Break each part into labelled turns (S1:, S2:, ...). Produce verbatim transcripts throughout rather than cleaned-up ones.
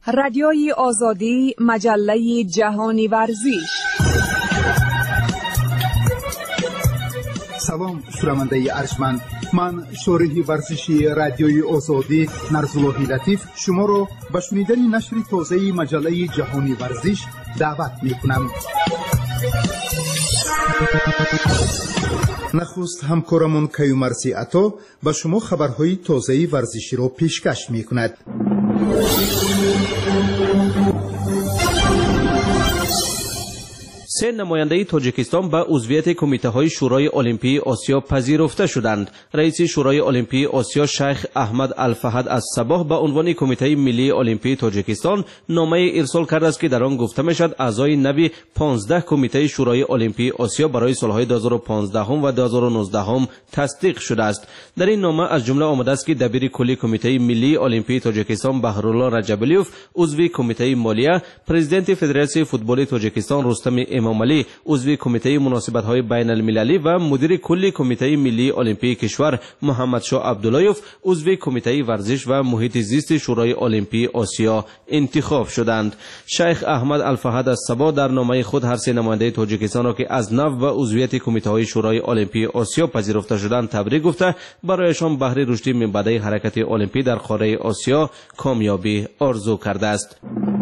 S1: رادیوی آزادی، مجله جهانی ورزش.
S2: سلام شنونده ارجمند، من شارح ورزشی رادیوی آزادی نرزالله لطیف شما را به شنیدن نشر تازه مجله جهانی ورزش دعوت می‌کنم. نخست همکارمون کیومرسی عطا به شما خبرهای تازه ورزشی را پیشکش می‌کند.
S3: سه نماینده تاجیکستان به عضویت کمیته های شورای المپی آسیا پذیرفته شدند. رئیس شورای المپی آسیا شیخ احمد الفهد از صباح به عنوان کمیته ملی المپی تاجیکستان نامه ارسال کرده است که در آن گفته میشد اعضای نو پانزده کمیته شورای المپی آسیا برای سالهای دو هزار و پانزده و دو هزار و نوزده تصدیق شده است. در این نامه از جمله آمده است که دبیر کلی کمیته ملی المپی تاجیکستان بهرالله رجبلیوف، عضو کمیته مالیه، پرزیدنت فدراسیون فوتبال تاجیکستان رستم امامعلی، عضو کمیته مناسبت‌های بین المللی و مدیر کلی کمیته ملی المپی کشور محمد شاه عبداللهیف، عضو کمیته ورزش و محیط زیست شورای المپی آسیا انتخاب شدند. شیخ احمد الفهد از صبا در نامه خود هر سه نماینده تاجیکستان را که از نو و عضویت کمیته‌های شورای المپی آسیا پذیرفته شدند تبریک گفته برایشان بهر رشد منبع حرکت المپی در قاره آسیا کامیابی آرزو کرده است.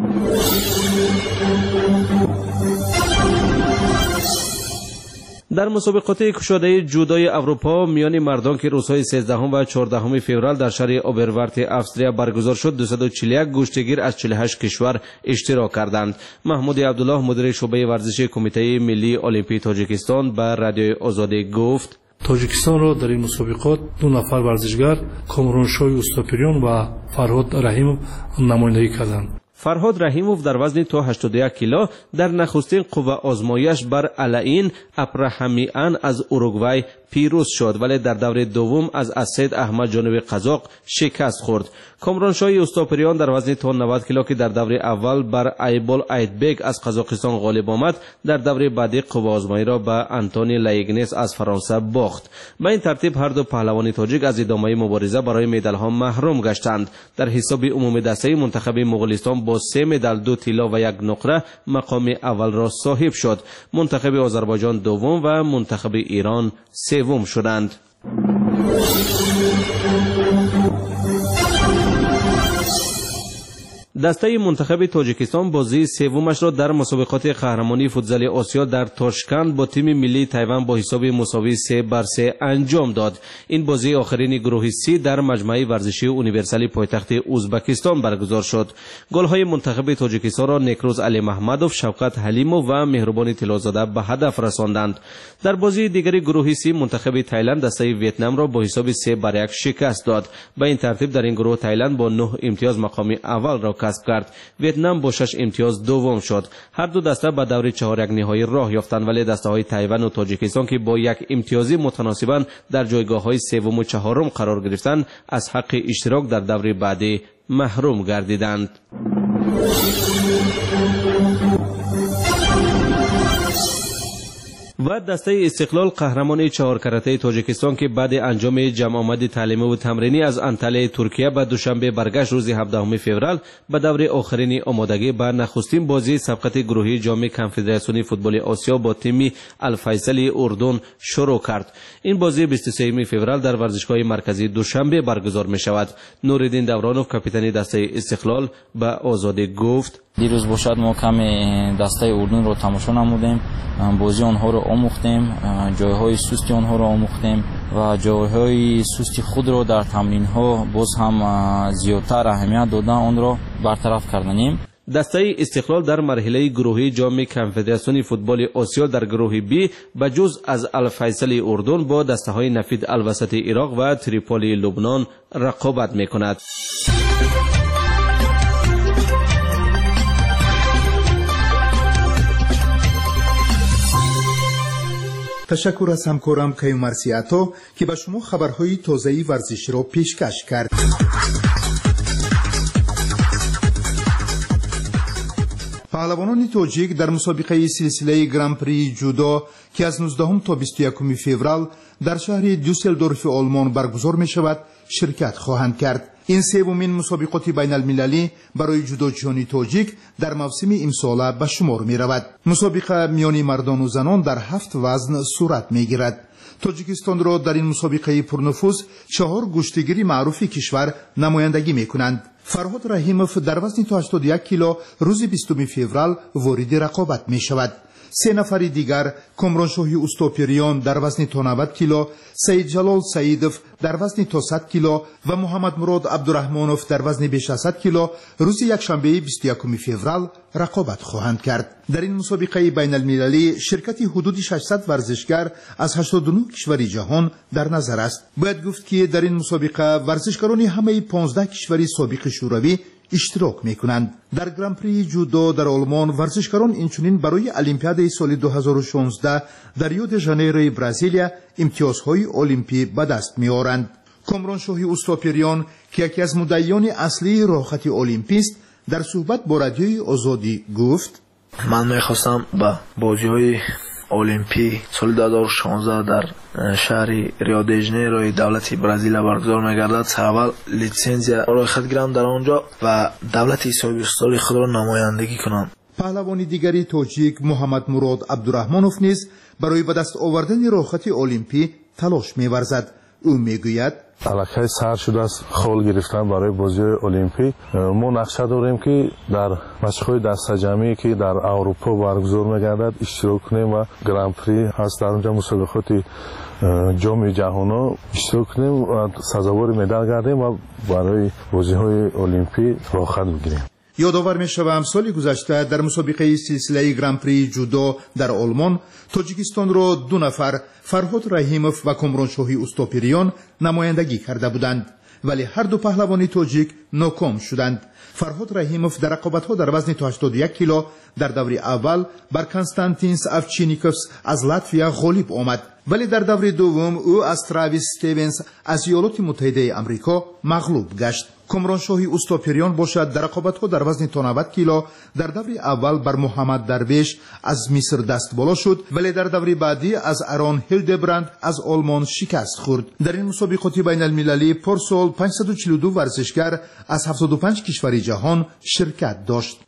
S3: در مسابقات کشاده جودوی اروپا میان مردان که روزهای سیزدهم و چهاردهم فوریه در شهر اوبرورت افریقا برگزار شد، دویست و چهل و یک گشتگیر از چهل و هشت کشور اشتراک کردند. محمود عبدالله مدیر شعبه ورزشی کمیته ملی المپی تاجیکستان به رادیوی آزادی گفت:
S4: تاجیکستان را در این مسابقات دو نفر ورزشگر کامرانشاه اوستاپریون و فرهاد رحیموف نمایندگی کردند.
S3: فرهاد رحیموف در وزن تا هشتاد و یک کیلو در نخستین قوه آزمایش بر علائین ابراهیمیان از اوروگوئه پیروز شد، ولی در دور دوم از اسد احمد جانب قزاق شکست خورد. کامرانشاه اوستاپریان در وزن تا نود کیلو که در دور اول بر ایبول ایدبگ از قزاقستان غالب آمد، در دور بعدی قوه آزمایی را به انتونی لایگنس از فرانسه باخت. به این ترتیب هر دو پهلوان تاجیک از ادامه مبارزه برای مدال ها محروم گشتند. در حساب عمومی دسته منتخب مغولستان با سه مدال، دو طلا و یک نقره مقام اول را صاحب شد. منتخب آذربایجان دوم و منتخب ایران سوم شدند. دسته منتخب تاجیکستان بازی سومش را در مسابقات قهرمانی فوتزال آسیا در تاشکند با تیم ملی تایوان با حساب مساوی سه بر سه انجام داد. این بازی آخرین گروه سی در مجمع ورزشی یونیورسال پایتخت ازبکستان برگزار شد. گل‌های منتخب تاجیکستان را نیکروز علی محمدوف، شوکت حلیموف و مهربان طلازاده به هدف رساندند. در بازی دیگری گروه سی منتخب تایلند دسته ویتنام را با حساب سه بر یک شکست داد. به این ترتیب در این گروه تایلند با نه امتیاز مقام اول را کسب کرد. ویتنام با شش امتیاز دوم شد. هر دو دسته به دور چهار یک نهایی راه یافتند، ولی دسته های تایوان و تاجیکستان که با یک امتیازی متناسباً در جایگاه های سوم و چهارم قرار گرفتند از حق اشتراک در دور بعدی محروم گردیدند. و دسته استقلال قهرمان چهار کرته تاجیکستان که بعد انجام جمع آمد تعلیمی و تمرینی از انطالیه ترکیه به دوشنبه برگشت روز هفدهم فوریه به دور آخرین آمادگی به نخستین بازی سبقت گروهی جام کنفدراسیون فوتبال آسیا با تیم الفیصلی اردن شروع کرد. این بازی بیست و سوم فوریه در ورزشگاه مرکزی دوشنبه برگزار می شود. نوردین دورانوف کاپیتان دسته استقلال به آزادی گفت:
S5: دیروز باشد ما کمی دسته اردن رو تماشا نمودیم، بازی آنها رو آموختیم، جایهای سستی آنها رو آموختیم و جایهای سستی خود رو در تمرین ها باز هم زیادتر اهمیت دادن آن رو برطرف کردیم.
S3: دسته استقلال در مرحله گروهی جام کنفدراسیون فوتبال آسیا در گروه بی به جز از الفیصل اردن با دسته های نفید الوسط عراق و تریپولی لبنان رقابت میکند.
S2: تشکر از همکارم کیومرسی عطا که به شما خبرهای تازه ورزشی را پیشکش کرد. پهلوانان تاجیک در مسابقه سلسله گران پری جودو که از نوزدهم تا بیست و یکم فوریه در شهر دوسلدورف آلمان برگزار می شود شرکت خواهند کرد. این سومین مسابقات بین المللی برای جودوجویان تاجیک در موسم امسال به شمار می رود. مسابقه میان مردان و زنان در هفت وزن صورت می گیرد. تاجیکستان را در این مسابقه پرنفوذ چهار گشتگیری معروف کشور نمایندگی می کنند. فرهاد رحیموف در وزن تا هشتاد و یک کیلو روز بیستم فوریه وارد رقابت می شود. سه نفر دیگر کامرانشاهی اوستاپیریان در وزن تا نود کیلو، سید جلال سعیدوف در وزن تا صد کیلو و محمد مراد عبدالرحمانوف در وزن بیش از صد کیلو روز یکشنبه بیست و یکم فوریه رقابت خواهند کرد. در این مسابقه بین المللی شرکت حدود ششصد ورزشگر از هشتاد و نه کشور جهان در نظر است. باید گفت که در این مسابقه ورزشکاران همه پانزده کشور سابق شوروی اشتراک میکنند. در گرانپری جودو در آلمان ورزشکاران اینچنین برای المپیاد سال دو هزار و شانزده در ریو د ژانیرو برزیلیا امتیازهای المپی به دست میآورند. کامرانشاهی اوستاپیریان که یکی از مدعیان اصلی راهخط المپی است در صحبت با رادیوی آزادی گفت:
S6: من میخواستم به بازی‌های المپی سال دو هزار و شانزده در شهر ریو د ژانیرو دولت برزیل برگزار می‌گردد. اول لیسانسیا را خود گیرم در آنجا و دولت اسلامی خود را نمایندگی کنم.
S2: پهلوان دیگری تاجیک محمد مراد عبدالرحمانوف نیز برای به دست آوردن راهخط المپی تلاش می‌ورزد. او میگوید:
S7: علاقه سر شده است خول گرفتن برای بازی المپی. ما نقشه داریم که در مشق‌های دسته جمعی که در اروپا برگزار می‌گردد اشتراک کنیم و گران پری هست در اونجا مسابقات جام جهانی اشتراک کنیم و سزاوار مدال گردیم و برای بازی‌های المپی راهخط بگیریم.
S2: یادآور می‌شوم سال گذشته در مسابقه سلسله گران پری جودو در آلمان تاجیکستان را دو نفر فرهاد رحیموف و کامرانشاهی اوستاپیریان نمایندگی کرده بودند، ولی هر دو پهلوان تاجیک ناکام شدند. فرهاد رحیموف در رقابت‌ها در وزن تا هشتاد و یک کیلو در دور اول بر کنستانتینس اوچینیکوفس از لاتویا غالب آمد، ولی در دور دوم او از تراویس استیونز از ایالات متحده آمریکا مغلوب گشت. کامرانشاهی اوستاپیریان باشد در رقابت‌ها در وزن تا نود کیلو در دور اول بر محمد درویش از مصر دست بالا شد، ولی در دور بعدی از ارون هیلدبراند از آلمان شکست خورد. در این مسابقات بین المللی پارسال پانصد و چهل و دو ورزشگر از هفتاد و پنج کشور جهان شرکت داشت.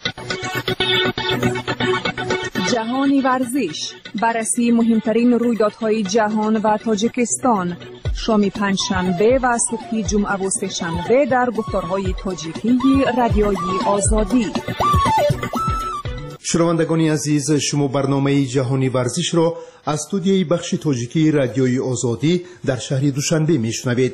S1: جهانی ورزش، بررسی مهمترین رویدادهای جهان و تاجیکستان، شام پنجشنبه و صبح جمعه و سه‌شنبه در گفتارهای تاجیکی رادیوی آزادی.
S2: شنوندگان عزیز، شما برنامه جهانی ورزش را از استودیوی بخش تاجیکی رادیوی آزادی در شهر دوشنبه میشنوید.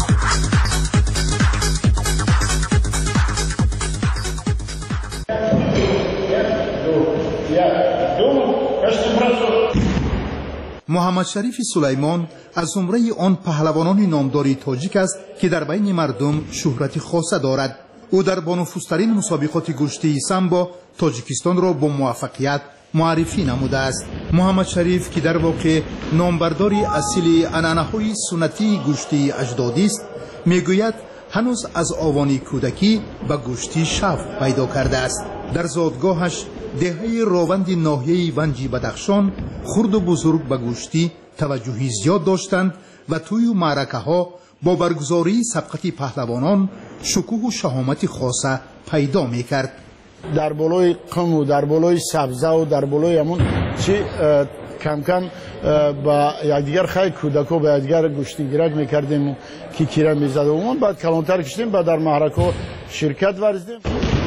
S2: محمد شریف سلیمان از زمره آن پهلوانان نامدار تاجیک است که در بین مردم شهرت خاصه دارد. او در بانفوذترین مسابقات گشتی سامبو تاجیکستان را با موفقیت معرفی نموده است. محمد شریف که در واقع نامبرداری اصیل عنعنه‌های سنتی گشتی اجدادی است، میگوید هنوز از آوانی کودکی به گشتی شوق پیدا کرده است. در زادگاهش دهه راوند ناحیه ونجی بدخشان خرد و بزرگ به گشتی توجهی زیاد داشتند و توی معرکه ها با برگزاری سبقت پهلوانان شکوه و شهامت خاصه پیدا میکرد.
S8: در بالای قم و در بالای سبزه و در بالای همون چی کم کم با یکدیگر خیلی کودکو با یکدیگر گشتیگیرک میکردیم که کیره میزدیم و بعد کلانتر کشتیم و در معرکه شرکت ورزیدیم.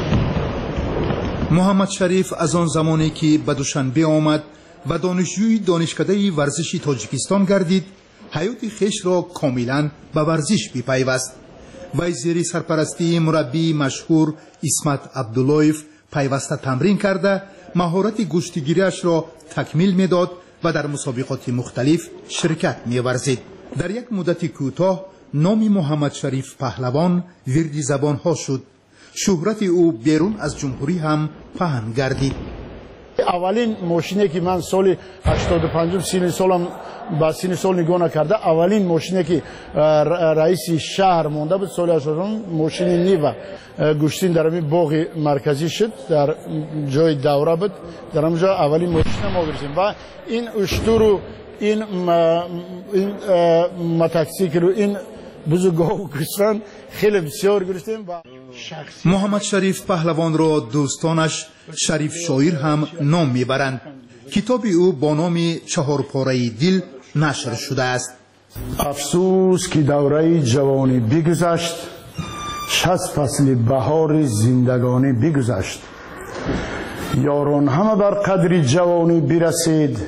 S2: محمد شریف از آن زمانی که به دوشنبه آمد و دانشجوی دانشکده ورزش تاجیکستان گردید، حیات خیش را کاملا به ورزش بپیوست. وی زیر سرپرستی مربی مشهور اسمت عبداللهیف پیوسته تمرین کرده مهارت گشتیگیریش را تکمیل میداد و در مسابقات مختلف شرکت می‌ورزید. در یک مدت کوتاه نام محمد شریف پهلوان ورد زبان‌ها شد. شهرت او بیرون از جمهوری هم پهن گردید.
S8: اولین ماشینی که من سال هشتاد و پنج سین سالم با سین سال نگاه نکرده، اولین ماشینی که رئیس شهر مونده بود سال هشتاد و پنج ماشین نیو گشتین در همین باغ مرکزی شد، در جای دوره بود. در همونجا اولین ماشین ما گرفتیم و این اشتر و این این موتورسیکل و این بزرگو کشتن خیلی بسیار گرفتیم.
S2: محمد شریف پهلوان را دوستانش شریف شاعر هم نام میبرند. کتاب او با نام چهار پاره دل نشر شده است.
S8: افسوس که دوره جوانی بگذشت، شصت فصل بهار زندگانی بگذشت. یاران همه بر قدر جوانی برسید،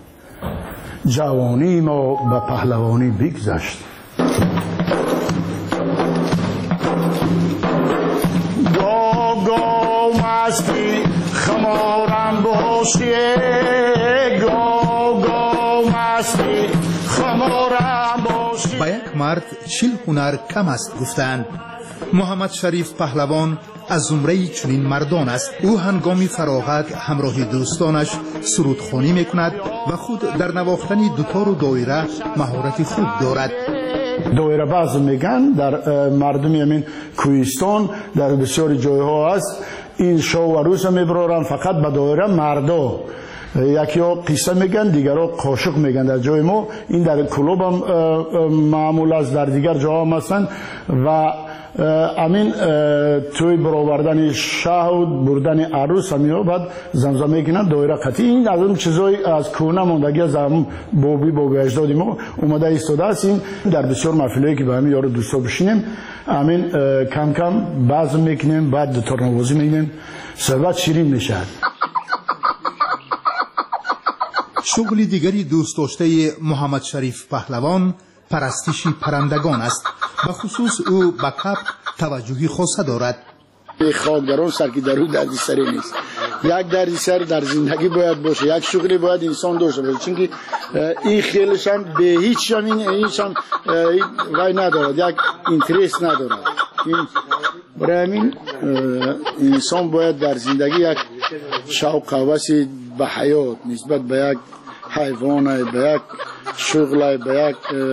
S8: جوانی ما به پهلوانی بگذشت. گو گو مستی خمارم باشیه، گو گو مستی خمارم باشیه.
S2: با یک مرد چل هنر کم است گفتند. محمد شریف پهلوان از زمره چنین مردان است. او هنگام فراغت همراه دوستانش سرودخوانی میکند و خود در نواختن دوتار و دایره مهارت خوب دارد.
S8: دایره باز میگن در مردمی همین کوهستان در بسیار جایها است. این شو و روز میبرارن فقط به دایره مردا. یکی ها قصه میگن، دیگر ها قاشق میگن. در جای ما این در کلوب هم معمول است، در دیگر جا هم هستند و امین توی برآوردن شهود بردن عروس همین بعد زمزمه کنن دایره قطعی. این از اون چیزای از کهنه ماندگی از هم بابی بابی اجدادی ما اومده ایستاده است. این در بسیار محفلایی که به همین یارو دوستا بشینیم امین کم کم بزم میکنیم، بعد دوتار نوازی میکنیم، صحبت شیرین میشه.
S2: شغل دیگری دوست داشته محمد شریف پهلوان پرستش پرندگان است. به خصوص او به کبک توجهی خاصه دارد.
S8: خاکدران سر که در او دردسری نیست. یک دردسر در زندگی باید باشه، یک شغلی باید انسان داشته باشه، چون که این خیلیش هم به هیچ هم این هیچ هم وای ندارد، یک اینترست ندارد. این برای همین انسان باید در زندگی یک شوق و هوس به حیات نسبت به یک حیوان، به یک شغل، به یک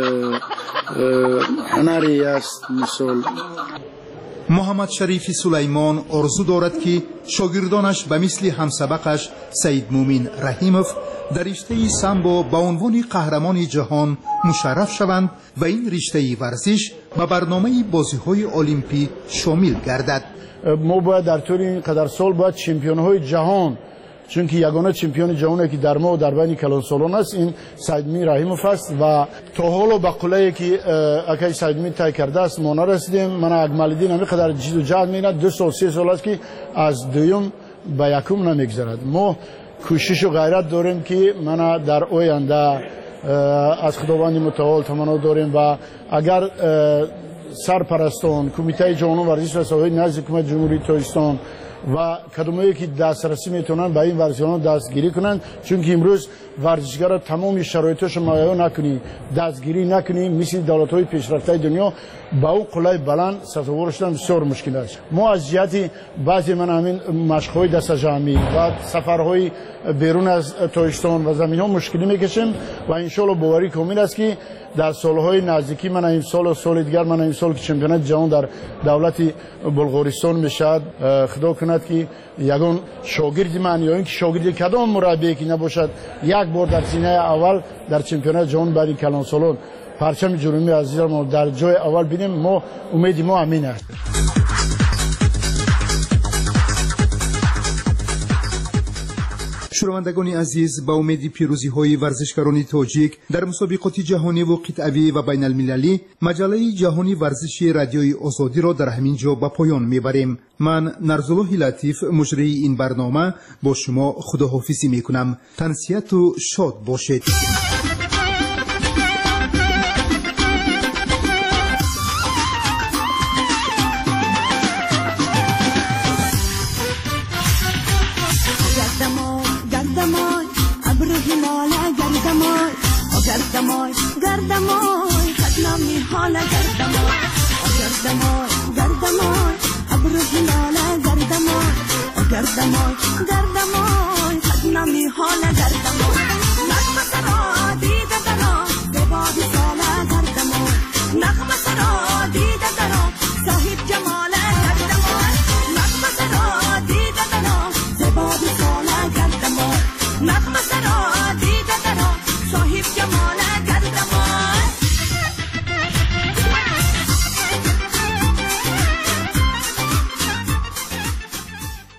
S8: هنری است. مثال
S2: محمد شریف سلیمان آرزو دارد که شاگردانش به مثل همسبقش سید مومن رحیموف در رشته سامبو با عنوان قهرمان جهان مشرف شوند و این رشته ورزش به برنامه بازی‌های المپی شامل گردد.
S8: ما باید در طول این قدر سال باید چمپیون‌های جهان، چون که یگانه چمپیون جهانی که در ما و در بین کلان سالان است این سید مومن رحیموف است و تا حالا به قله‌ای که اکی سید مومن طی کرده است ما نرسیدیم. من اکمال‌الدین همین قدر جد و جهد می‌کند، دو سال سه سال است که از دوم به یکم نمیگذرد. ما کوشش و غیرت داریم که من در آینده از خداوند متعال تمنا داریم و اگر سرپرستان کمیته جهانی ورزش و سازمان نزد حکومت جمهوری تاجیکستان و کدومایی که دسترسی میتونن به این ورزشکاران دستگیری کنن، چون که امروز ورزشکار تمام شرایطش مهیا نکنی، دستگیری نکنی، مثل دولت‌های پیشرفته دنیا با او قلعه بلند سازگار شدن بسیار مشکل است. ما از جهت بعضی من همین مشق‌های دست جمعی و سفرهای بیرون از تاجیکستان و زمین‌ها مشکلی میکشیم و ان شاء الله باوری کامل است که در سالهای نزدیکی من این سال و سال دیگر من این سال که چمپیونات جهان در دولت بلغارستان میشد، خدا کند که یگان شاگرد من یا اینکه شاگرد کدام مربی که نباشد یک بار در سینه اول در چمپیونات جهان بعد کلان سالان پرچم جرمی عزیز ما در جای اول بینیم. ما امید ما امین است.
S2: شنوندگان عزیز، با امید پیروزی های ورزشکاران تاجیک در مسابقات جهانی و قطعی و بین المللی مجله جهانی ورزش رادیوی آزادی را در همین جا به پایان میبریم. من نرزالله لطیف مجری این برنامه با شما خداحافظی میکنم. تنسیت و شاد باشید.
S9: گردمای گردمای قدنامی حالا گردمای گردمای گردمای ابرو هلاله گردمای گردمای گردمای